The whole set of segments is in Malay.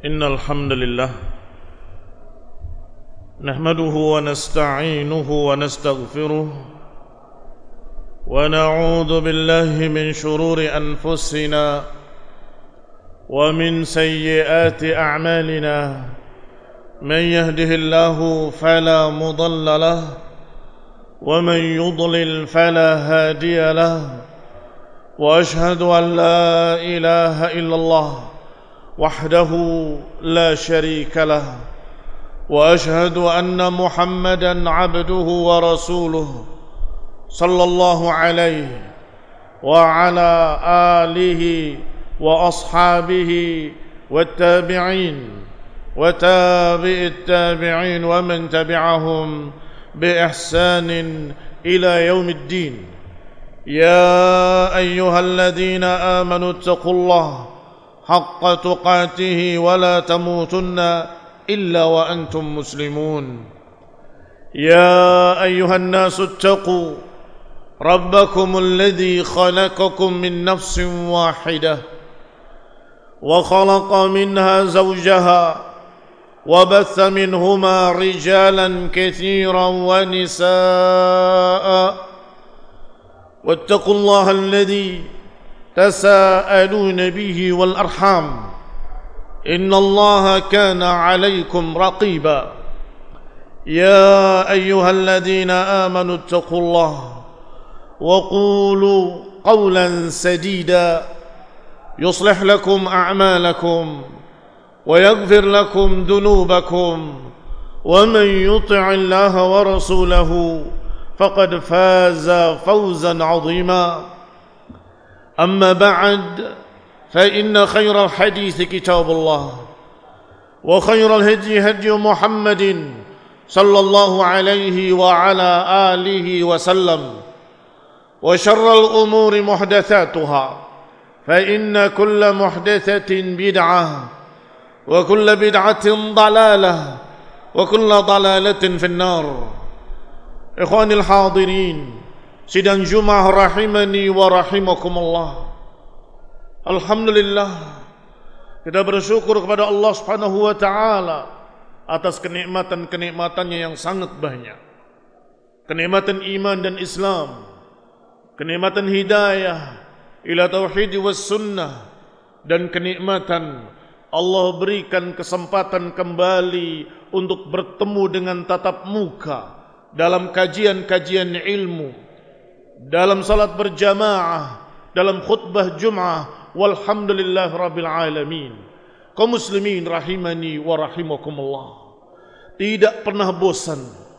إن الحمد لله نحمده ونستعينه ونستغفره ونعوذ بالله من شرور أنفسنا ومن سيئات أعمالنا من يهده الله فلا مضل له ومن يضلل فلا هادي له وأشهد أن لا إله إلا الله وحده لا شريك له وأشهد أن محمدا عبده ورسوله صلى الله عليه وعلى آله وأصحابه والتابعين وتابع التابعين ومن تبعهم بإحسان إلى يوم الدين. يا أيها الذين آمنوا اتقوا الله حق تقاته ولا تموتن إلا وأنتم مسلمون. يا أيها الناس اتقوا ربكم الذي خلقكم من نفس واحدة وخلق منها زوجها وبث منهما رجالا كثيرا ونساء واتقوا الله الذي تساءلون به والأرحام إن الله كان عليكم رقيبا. يا أيها الذين آمنوا اتقوا الله وقولوا قولا سديدا يصلح لكم أعمالكم ويغفر لكم ذنوبكم ومن يطع الله ورسوله فقد فاز فوزا عظيما. أما بعد فإن خير الحديث كتاب الله وخير الهدي هدي محمد صلى الله عليه وعلى آله وسلم وشر الأمور محدثاتها فإن كل محدثة بدعة وكل بدعة ضلالة وكل ضلالة في النار. إخواني الحاضرين, sidang Jumat rahimani wa rahimakumullah. Alhamdulillah, kita bersyukur kepada Allah Subhanahu wa taala atas kenikmatan-kenikmatannya yang sangat banyak. Kenikmatan iman dan Islam, kenikmatan hidayah ila tauhid was sunnah, dan kenikmatan Allah berikan kesempatan kembali untuk bertemu dengan tatap muka dalam kajian-kajian ilmu, dalam salat berjamaah, dalam khutbah Jum'ah. Walhamdulillah Rabbil Alamin. Kaum muslimin rahimani wa rahimakumullah, tidak pernah bosan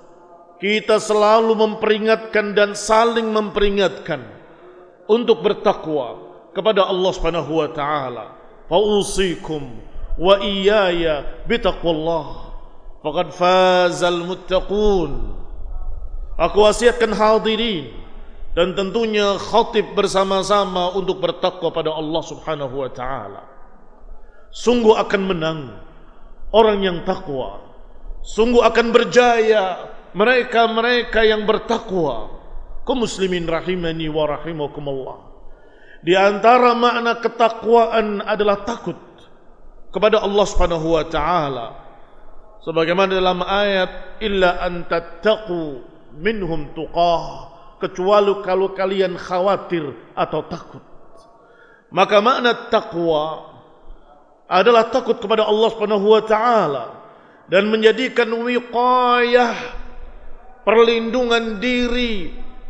kita selalu memperingatkan dan saling memperingatkan untuk bertakwa kepada Allah Subhanahu wa taala. Fausikum wa iyaya bitaqwallah faqad fazal muttaqun. Aku wasiatkan hadirin dan tentunya khatib bersama-sama untuk bertakwa pada Allah Subhanahu wa taala. Sungguh akan menang orang yang takwa. Sungguh akan berjaya mereka-mereka yang bertakwa. Kaum muslimin rahimani wa rahimakumullah. Di antara makna ketakwaan adalah takut kepada Allah Subhanahu wa taala. Sebagaimana dalam ayat illa an tattaqu minhum tuqah, kecuali kalau kalian khawatir atau takut. Maka makna takwa adalah takut kepada Allah Subhanahu wa taala dan menjadikan wiqayah, perlindungan diri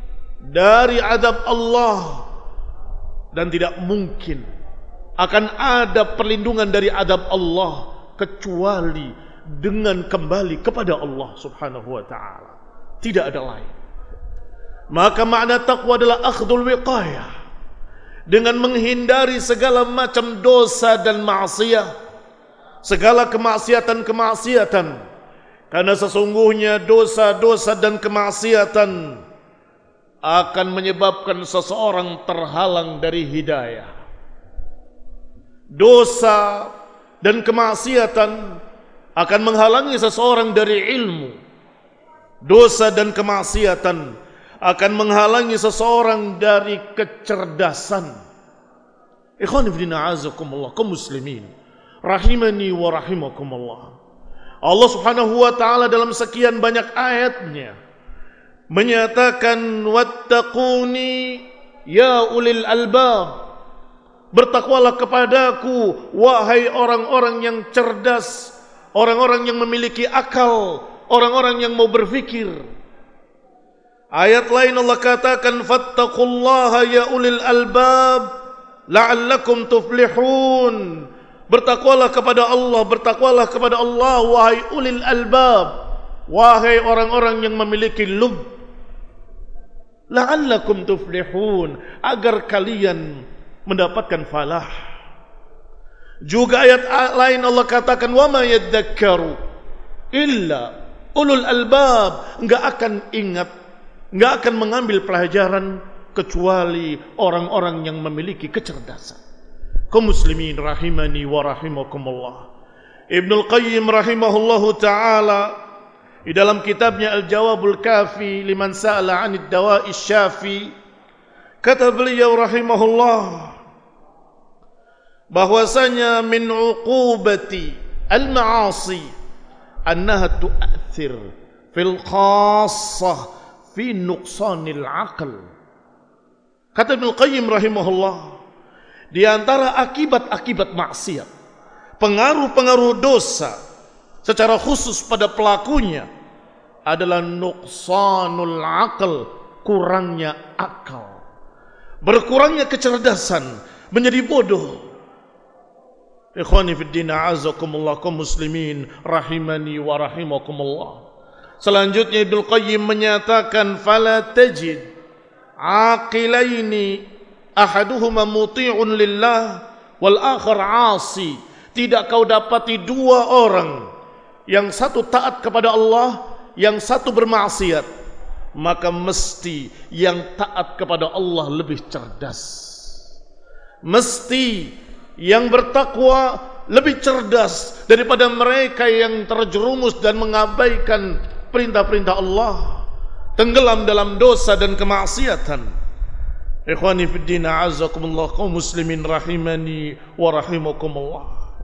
dari azab Allah, dan tidak mungkin akan ada perlindungan dari azab Allah kecuali dengan kembali kepada Allah Subhanahu wa taala. Tidak ada lain. Maka makna takwa adalah akhdul wiqayah, dengan menghindari segala macam dosa dan maksiat, segala kemaksiatan-kemaksiatan, karena sesungguhnya dosa-dosa dan kemaksiatan akan menyebabkan seseorang terhalang dari hidayah. Dosa dan kemaksiatan akan menghalangi seseorang dari ilmu. Dosa dan kemaksiatan akan menghalangi seseorang dari kecerdasan. Ikhwan fillah azakumullah, kaum muslimin, rahimani wa rahimakumullah. Allah Subhanahu wa taala dalam sekian banyak ayatnya menyatakan wattaquni ya ulil albab. Bertakwalah kepadaku wahai orang-orang yang cerdas, orang-orang yang memiliki akal, orang-orang yang mau berfikir. Ayat lain Allah katakan fattaqullaha ya ulil albab la'allakum tuflihun. Bertakwalah kepada Allah, bertakwalah kepada Allah wahai ulil albab, wahai orang-orang yang memiliki lub. La'allakum tuflihun, agar kalian mendapatkan falah. Juga ayat lain Allah katakan wa ma yadzakkaru illa ulul albab, enggak akan ingat, enggak akan mengambil pelajaran kecuali orang-orang yang memiliki kecerdasan. Kaum muslimin rahimani wa rahimakumullah. Ibnul Qayyim rahimahullahu taala di dalam kitabnya Al-Jawabul Kafi liman sa'ala 'anid dawa'i syafi, kata beliau rahimahullah bahwasanya min uqubati al-ma'asi annaha tu'athir fil khassah fi nuqsanil aql. Kata Ibnu Qayyim rahimahullah, di antara akibat-akibat maksiat, pengaruh-pengaruh dosa secara khusus pada pelakunya adalah nuqsanul aql, kurangnya akal, berkurangnya kecerdasan, menjadi bodoh. Ikhwani fid din, a'azakumullah, kaum muslimin rahimani wa rahimakumullah. Selanjutnya Ibnu Qayyim menyatakan fala tajid aqilaini ahaduhuma muti'un lillah wal akhar 'asi. Tidak kau dapati dua orang, yang satu taat kepada Allah, yang satu bermaksiat, maka mesti yang taat kepada Allah lebih cerdas. Mesti yang bertakwa lebih cerdas daripada mereka yang terjerumus dan mengabaikan perintah-perintah Allah, tenggelam dalam dosa dan kemaksiatan. Ikhwani fid din, a'azakumullah, kaum muslimin rahimani wa rahimakumullah.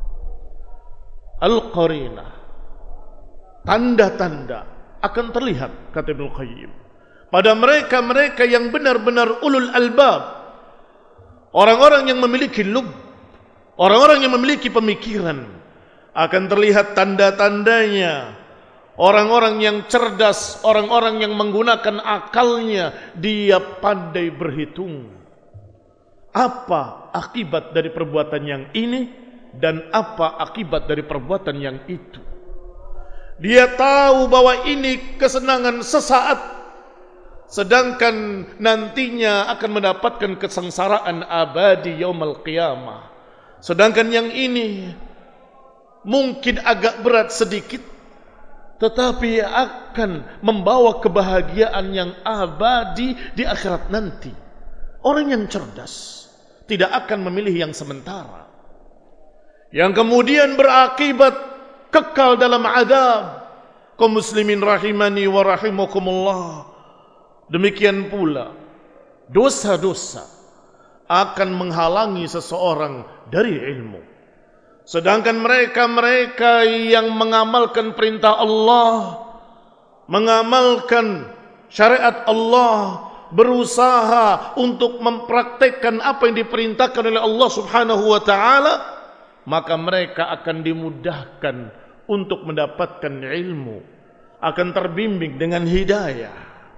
Al-qarinah, tanda-tanda akan terlihat, kata Ibnu Qayyim, pada mereka-mereka yang benar-benar ulul albab, orang-orang yang memiliki lub, orang-orang yang memiliki pemikiran, akan terlihat tanda-tandanya. Orang-orang yang cerdas, orang-orang yang menggunakan akalnya, dia pandai berhitung apa akibat dari perbuatan yang ini dan apa akibat dari perbuatan yang itu. Dia tahu bahwa ini kesenangan sesaat, sedangkan nantinya akan mendapatkan kesengsaraan abadi yaumul qiyamah. Sedangkan yang ini mungkin agak berat sedikit, tetapi akan membawa kebahagiaan yang abadi di akhirat nanti. Orang yang cerdas tidak akan memilih yang sementara, yang kemudian berakibat kekal dalam azab. Kaum muslimin rahimani wa rahimakumullah. Demikian pula dosa-dosa akan menghalangi seseorang dari ilmu. Sedangkan mereka-mereka yang mengamalkan perintah Allah, mengamalkan syariat Allah, berusaha untuk mempraktekkan apa yang diperintahkan oleh Allah Subhanahu wa taala, maka mereka akan dimudahkan untuk mendapatkan ilmu, akan terbimbing dengan hidayah.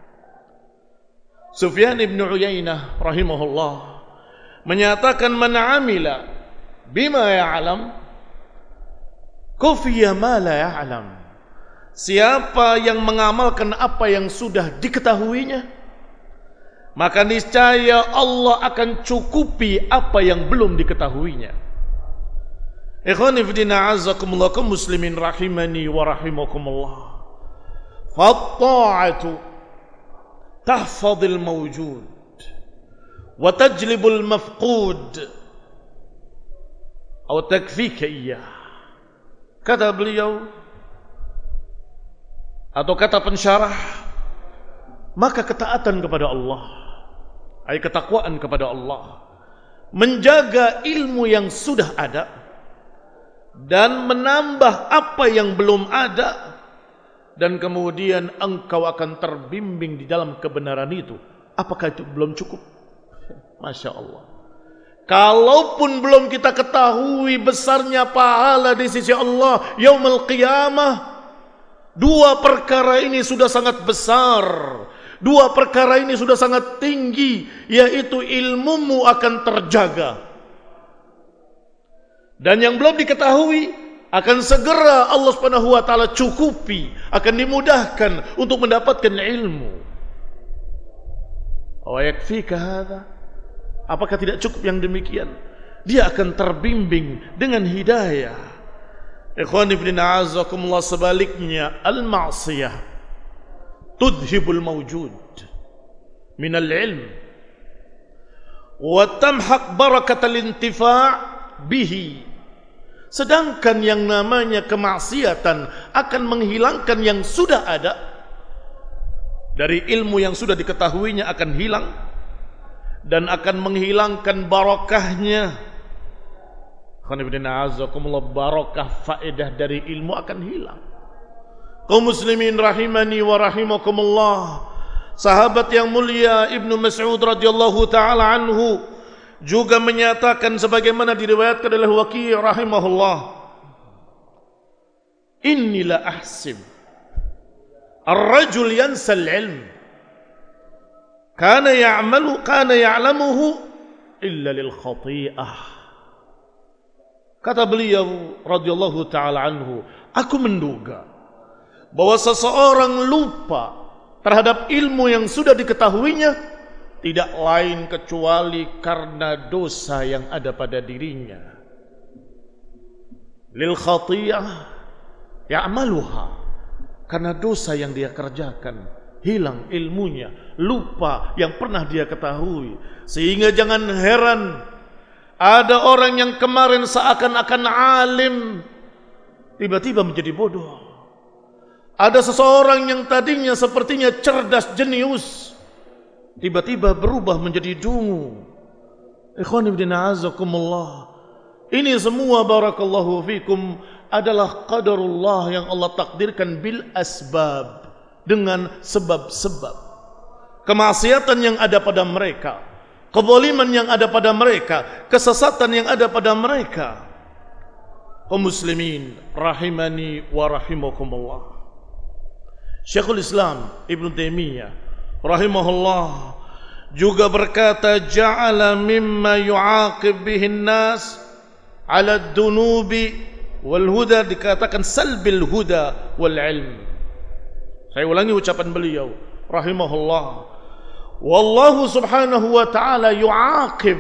Sufyan ibn Uyainah rahimahullah menyatakan man amila bima ya'lam kufiya ma la ya'lam. Siapa yang mengamalkan apa yang sudah diketahuinya, maka niscaya Allah akan cukupi apa yang belum diketahuinya. Ikhwani fillah, a'azzakumullah, kaum muslimin rahimani wa rahimakumullah. Fatta'atu tahfadhul mawjud wa tajlibul mafqud atau takfika iyah. Kata beliau, atau kata pensyarah, maka ketaatan kepada Allah, ay ketakwaan kepada Allah, menjaga ilmu yang sudah ada, dan menambah apa yang belum ada, dan kemudian engkau akan terbimbing di dalam kebenaran itu. Apakah itu belum cukup? Masya Allah. Kalaupun belum kita ketahui besarnya pahala di sisi Allah yaumul qiyamah, dua perkara ini sudah sangat besar. Dua perkara ini sudah sangat tinggi, yaitu ilmumu akan terjaga. Dan yang belum diketahui akan segera Allah Subhanahu wa taala cukupi, akan dimudahkan untuk mendapatkan ilmu. Wa yakfika hadza? Apakah tidak cukup yang demikian? Dia akan terbimbing dengan hidayah. Ikhwani fillah azakumullah, sebaliknya al-ma'siyah tudhibul mawjud minal ilm wa tamhaq barakatal intifa' bihi. Sedangkan yang namanya kemaksiatan akan menghilangkan yang sudah ada. Dari ilmu yang sudah diketahuinya akan hilang, dan akan menghilangkan barakahnya. Barakah faedah dari ilmu akan hilang. Kaum muslimin rahimani wa rahimakumullah, sahabat yang mulia Ibnu Mas'ud radhiyallahu taala anhu juga menyatakan sebagaimana diriwayatkan oleh Waqi' rahimahullah, "Inni la ahsib ar-rajul yansa al-ilm kana ya'lamuhu illa lil khati'ah." Kata beliau radhiyallahu taala anhu, aku menduga bahwa seseorang lupa terhadap ilmu yang sudah diketahuinya tidak lain kecuali karena dosa yang ada pada dirinya. Lil khatiyah ya'maluha, karena dosa yang dia kerjakan, hilang ilmunya, lupa yang pernah dia ketahui. Sehingga jangan heran ada orang yang kemarin seakan-akan alim tiba-tiba menjadi bodoh. Ada seseorang yang tadinya sepertinya cerdas jenius tiba-tiba berubah menjadi dungu. Ikhwan ibn a'azakumullah, ini semua barakallahu fikum adalah qadarullah yang Allah takdirkan bil asbab, dengan sebab-sebab. Kemaksiatan yang ada pada mereka, kezaliman yang ada pada mereka, kesesatan yang ada pada mereka. Kaum muslimin rahimani wa rahimakumullah, Syekhul Islam Ibnu Taimiyah rahimahullah juga berkata, ja'ala mimma yu'aqib bihin nas 'ala ad-dunubi wal huda, dikatakan salbil huda wal ilm. Saya ulangi ucapan beliau rahimahullah, wallahu subhanahu wa ta'ala yu'aqib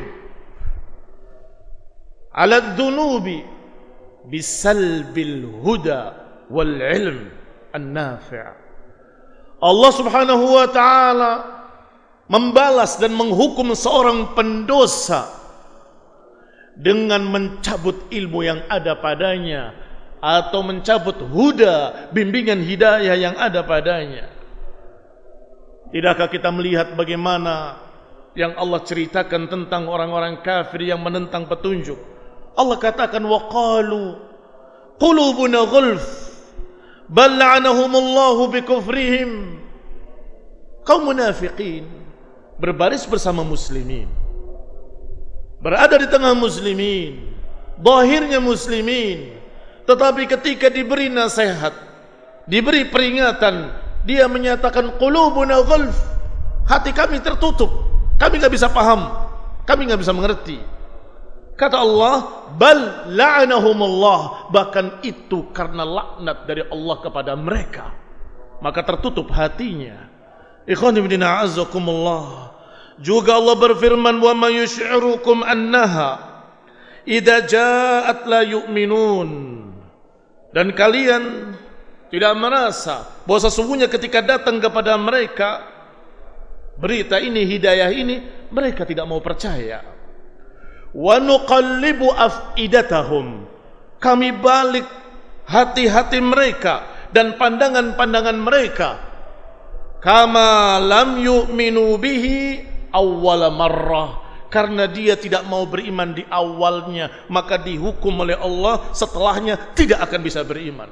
'ala ad-dunubi bisalbil huda wal ilm an-nafi'. Allah subhanahu wa ta'ala membalas dan menghukum seorang pendosa dengan mencabut ilmu yang ada padanya, atau mencabut huda, bimbingan hidayah yang ada padanya. Tidakkah kita melihat bagaimana yang Allah ceritakan tentang orang-orang kafir yang menentang petunjuk? Allah katakan, waqalu qulubuna ghulf bal la'anahumullahu bikufrihim. Kaum munafikin berbaris bersama muslimin, berada di tengah muslimin, zahirnya muslimin, tetapi ketika diberi nasihat, diberi peringatan, dia menyatakan qulubuna ghulf, hati kami tertutup, kami enggak bisa paham, kami enggak bisa mengerti. Kata Allah, bal la'anahumullah, bahkan itu karena laknat dari Allah kepada mereka, maka tertutup hatinya. Ikhwan ibn a'azakumullah, juga Allah berfirman, wa ma yush'irukum annaha idza ja'at la yu'minun, dan kalian tidak merasa bahwa sesungguhnya ketika datang kepada mereka berita ini, hidayah ini, mereka tidak mau percaya. Wa nuqallibu afidatahum, kami balik hati-hati mereka dan pandangan-pandangan mereka, kama lam yu'minu bihi awwala marrah, karena dia tidak mau beriman di awalnya, maka dihukum oleh Allah setelahnya tidak akan bisa beriman.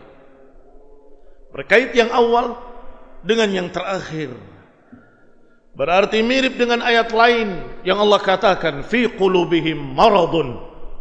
Berkait yang awal dengan yang terakhir, berarti mirip dengan ayat lain yang Allah katakan, fi qulubihim maradun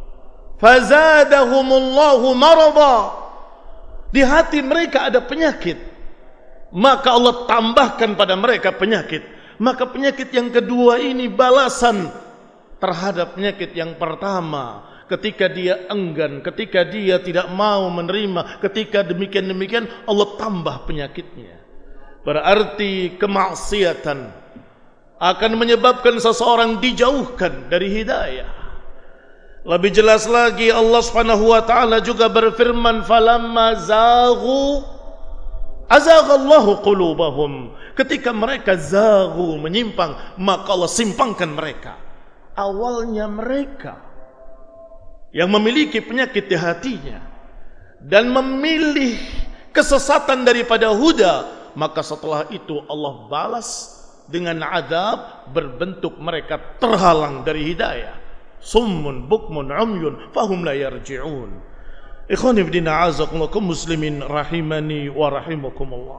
fazadahumullahu marada. Di hati mereka ada penyakit, maka Allah tambahkan pada mereka penyakit. Maka penyakit yang kedua ini balasan terhadap penyakit yang pertama. Ketika dia enggan, ketika dia tidak mau menerima, ketika demikian Allah tambah penyakitnya. Berarti kemaksiatan akan menyebabkan seseorang dijauhkan dari hidayah. Lebih jelas lagi Allah Subhanahu wa taala juga berfirman, falamma zaghu azaghallahu qulubahum. Ketika mereka zaghu, menyimpang, maka Allah simpangkan mereka. Awalnya mereka yang memiliki penyakit di hatinya dan memilih kesesatan daripada huda, maka setelah itu Allah balas dengan azab berbentuk mereka terhalang dari hidayah. Summun bukmun umyun fahum la yarji'un. Ikhwani fi din, a'azakumullah muslimin rahimani wa rahimakumullah.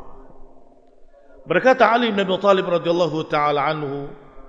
Berkata Ali bin Abi Thalib radhiyallahu taala anhu,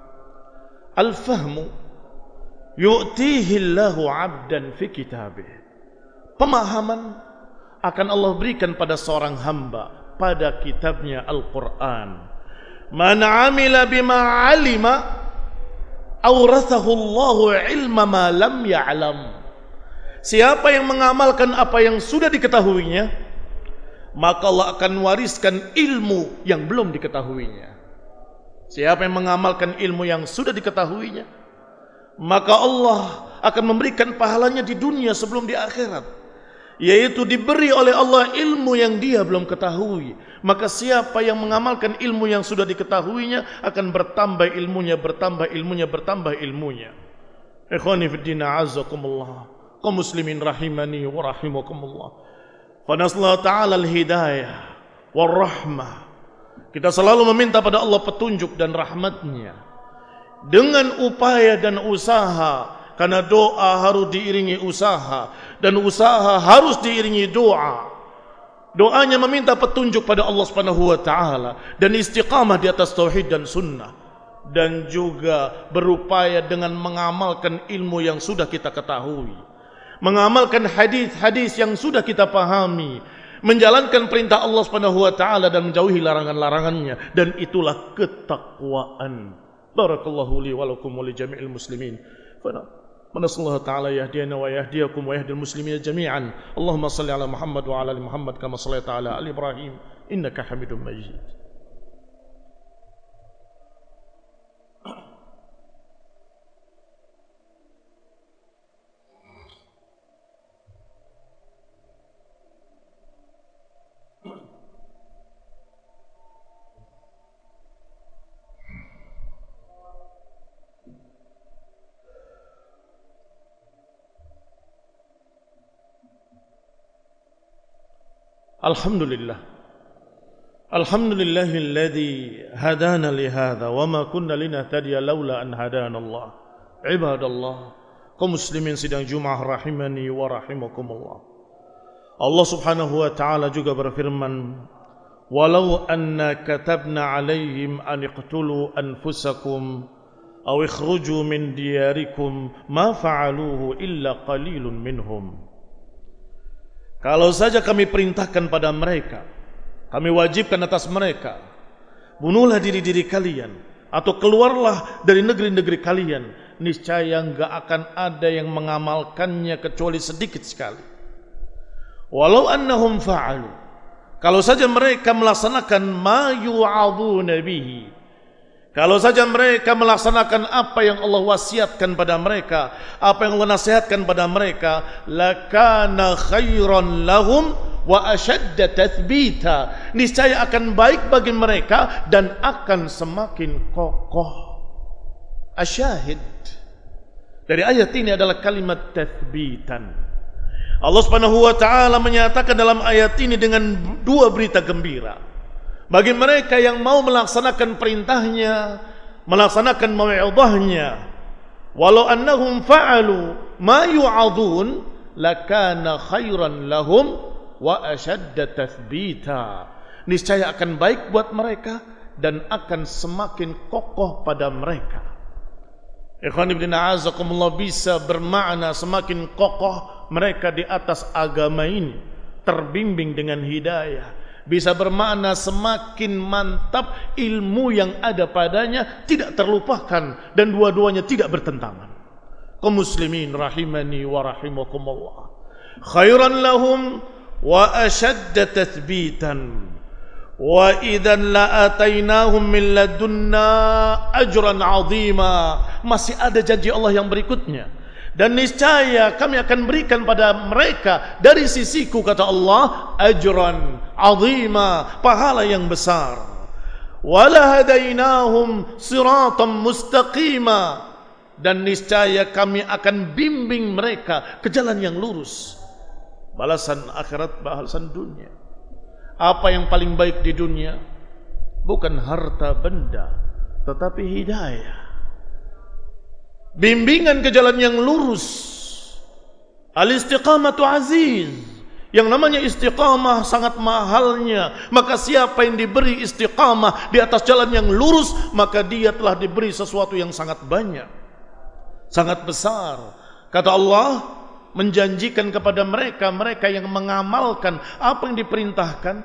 al-fahmu yu'tihi Allahu 'abdan fi kitabih. Pemahaman akan Allah berikan pada seorang hamba pada kitabnya Al-Qur'an. Man 'amila bima 'alima awrathahu Allahu 'ilma ma lam ya'lam. Siapa yang mengamalkan apa yang sudah diketahuinya, maka Allah akan wariskan ilmu yang belum diketahuinya. Siapa yang mengamalkan ilmu yang sudah diketahuinya, maka Allah akan memberikan pahalanya di dunia sebelum di akhirat, yaitu diberi oleh Allah ilmu yang dia belum ketahui. Maka siapa yang mengamalkan ilmu yang sudah diketahuinya akan bertambah ilmunya, bertambah ilmunya, bertambah ilmunya. Ikhwani fi din, a'azakumullah, kaum muslimin rahimani wa rahimakumullah. Fa nasallahu ta'ala al-hidayah war rahmah. Kita selalu meminta pada Allah petunjuk dan rahmatnya dengan upaya dan usaha, karena doa harus diiringi usaha dan usaha harus diiringi doa. Doanya meminta petunjuk pada Allah Subhanahu wa taala dan istiqamah di atas tauhid dan sunnah, dan juga berupaya dengan mengamalkan ilmu yang sudah kita ketahui, mengamalkan hadis-hadis yang sudah kita pahami, menjalankan perintah Allah Subhanahu wa taala dan menjauhi larangan-larangannya, dan itulah ketakwaan. Barakallahu li wa lakum wa li jami'il muslimin. Nasallahu ta'ala yahdina wa yahdiyakum wa yahdil muslimin jami'an. Allahumma salli ala Muhammad wa ala ali Muhammad kama shallaita ala ali Ibrahim innaka Hamidum Majid. Alhamdulillah. Alhamdulillahilladzi hadana lihadza wa ma kunna linahtadiya laula an hadana Allah. Ibadallah, kaum muslimin sidang Jumat rahimani wa rahimakumullah. Allah Subhanahu wa taala juga berfirman, "Walau anna katabna 'alaihim an iqtulu anfusakum aw ikhruju min diyarikum ma fa'aluhu illa qalilun minhum." Kalau saja kami perintahkan pada mereka, kami wajibkan atas mereka, bunuhlah diri-diri kalian atau keluarlah dari negeri-negeri kalian, niscaya enggak akan ada yang mengamalkannya kecuali sedikit sekali. Walau annahum fa'alu, kalau saja mereka melaksanakan ma yu'adhuna bihi, kalau saja mereka melaksanakan apa yang Allah wasiatkan pada mereka, apa yang Allah nasihatkan pada mereka, lakana khairan lahum wa ashadda tathbita, niscaya akan baik bagi mereka dan akan semakin kokoh. Asyahid dari ayat ini adalah kalimat tathbitan. Allah Subhanahu wa taala menyatakan dalam ayat ini dengan dua berita gembira bagi mereka yang mau melaksanakan perintahnya, melaksanakan mau'idhahnya, walau annahum fa'alu ma yu'adun lakana khairan lahum wa ashadda tathbita. Niscaya akan baik buat mereka dan akan semakin kokoh pada mereka. Ikhwan ibn a'azakumullah, bisa bermakna semakin kokoh mereka di atas agama ini, terbimbing dengan hidayah. Bisa bermakna semakin mantap ilmu yang ada padanya, tidak terlupakan, dan dua-duanya tidak bertentangan. Kaum muslimin rahimani wa rahimakumullah, khairan lahum wa ashadda tathbitan wa idzan la atainahum min ladunna ajran 'azima. Masih ada janji Allah yang berikutnya, dan niscaya kami akan berikan pada mereka dari sisiku, kata Allah, ajran 'azima, pahala yang besar. Wala hadainahum siratan mustaqima, dan niscaya kami akan bimbing mereka ke jalan yang lurus. Balasan akhirat, balasan dunia. Apa yang paling baik di dunia? Bukan harta benda, tetapi hidayah, bimbingan ke jalan yang lurus. Al-istiqamatu aziz. Yang namanya istiqamah sangat mahalnya. Maka siapa yang diberi istiqamah di atas jalan yang lurus, maka dia telah diberi sesuatu yang sangat banyak, sangat besar. Kata Allah, menjanjikan kepada mereka yang mengamalkan apa yang diperintahkan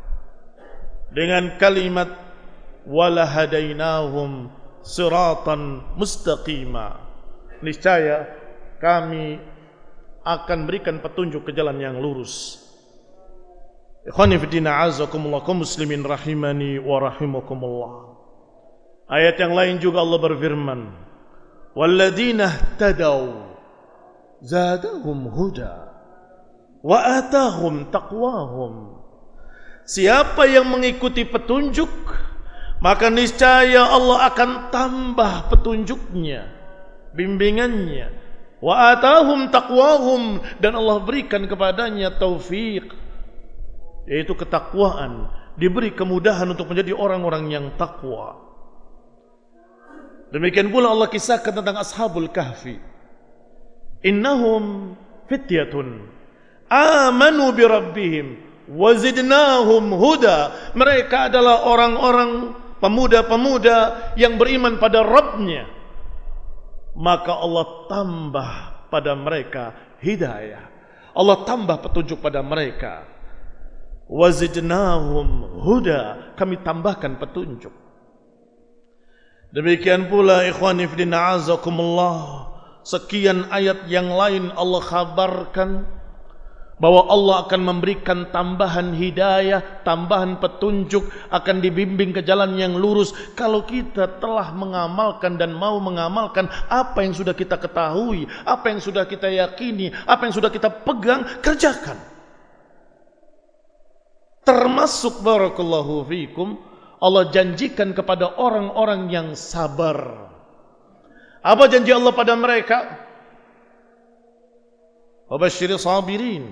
dengan kalimat wala hadainahum siratan mustaqima. Niscaya kami akan berikan petunjuk ke jalan yang lurus. Ikhwani fi din a'azakumullah, kaum muslimin rahimani wa rahimakumullah. Ayat yang lain juga Allah berfirman, walladzina ihtadaw zadahum huda wa atahum taqwahum. Siapa yang mengikuti petunjuk, maka niscaya Allah akan tambah petunjuknya, bimbingannya. Wa atahum taqwahum, dan Allah berikan kepadanya taufik, yaitu ketakwaan, diberi kemudahan untuk menjadi orang-orang yang takwa. Demikian pula Allah kisahkan tentang Ashabul Kahfi. Innahum fityatun amanu bi rabbihim wa zidnahum huda. Mereka adalah orang-orang pemuda-pemuda yang beriman pada Rabbnya, maka Allah tambah pada mereka hidayah, Allah tambah petunjuk pada mereka. Wa zidnahum huda, kami tambahkan petunjuk. Demikian pula ikhwani fi din a'azakumullah, sekian ayat yang lain Allah khabarkan bahwa Allah akan memberikan tambahan hidayah, tambahan petunjuk, akan dibimbing ke jalan yang lurus kalau kita telah mengamalkan dan mau mengamalkan apa yang sudah kita ketahui, apa yang sudah kita yakini, apa yang sudah kita pegang, kerjakan. Termasuk barakallahu fikum, Allah janjikan kepada orang-orang yang sabar. Apa janji Allah pada mereka? Wabashshiri sabirin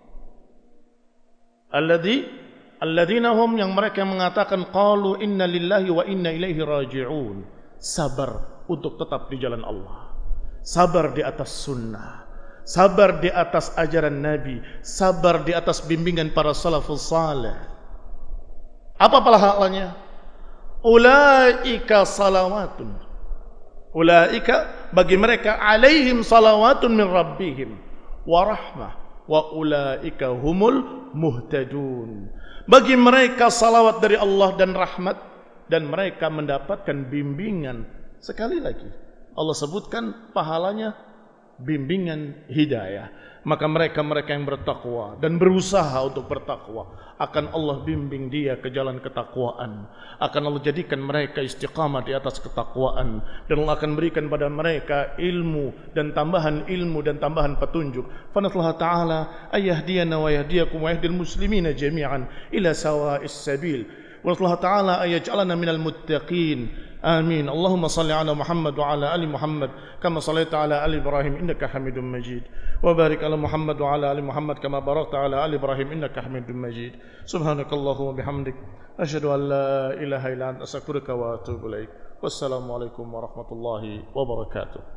alladzina hum, yang mereka mengatakan qalu inna lillahi wa inna ilaihi raji'un. Sabar untuk tetap di jalan Allah, sabar di atas sunnah, sabar di atas ajaran Nabi, sabar di atas bimbingan para salafus salih. Apa pahalanya? Ulaika salawatun, ulaika bagi mereka, alaihim salawatun min rabbihim wa rahmah wa ulaika humul muhtadun. Bagi mereka salawat dari Allah dan rahmat, dan mereka mendapatkan bimbingan. Sekali lagi Allah sebutkan pahalanya bimbingan hidayah. Maka mereka-mereka yang bertakwa dan berusaha untuk bertakwa, akan Allah bimbing dia ke jalan ketakwaan, akan Allah jadikan mereka istiqamah di atas ketakwaan, dan Allah akan berikan pada mereka ilmu dan tambahan petunjuk. Fa nasallahu ta'ala ayahdiyana wa yahdiyakum wa yahdil muslimina jami'an ila sawa'is sabil. Wa nasallahu ta'ala ayaj'alana minal muttaqin. آمين. اللهم صل على محمد وعلى آل محمد كما صليت على آل إبراهيم إنك حميد مجيد، وبارك على محمد وعلى آل محمد كما باركت على آل إبراهيم إنك حميد مجيد. سبحانك اللهم وبحمدك أشهد أن لا إله إلا أنت أستغفرك وأتوب إليك. والسلام عليكم ورحمة الله وبركاته.